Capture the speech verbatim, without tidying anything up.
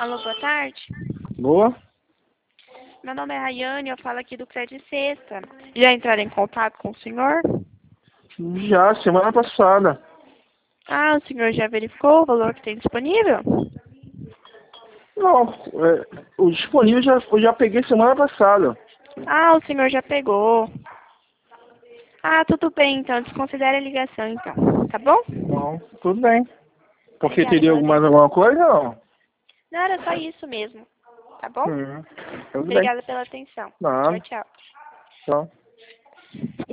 Alô, boa tarde. Boa? Meu nome é Rayane, eu falo aqui do Crédito Sexta. Já entraram em contato com o senhor? Já, semana passada. Ah, o senhor já verificou o valor que tem disponível? Não, é, o disponível já, eu já peguei semana passada. Ah, o senhor já pegou. Ah, tudo bem, então. Desconsidere a ligação, então. Tá bom? Não, tudo bem. Porque Obrigada teria pela mais atenção. alguma coisa, não? Não, era só isso mesmo. Tá bom? Hum, tudo bem. Obrigada pela atenção. Tchau, Nada. tchau. Tchau.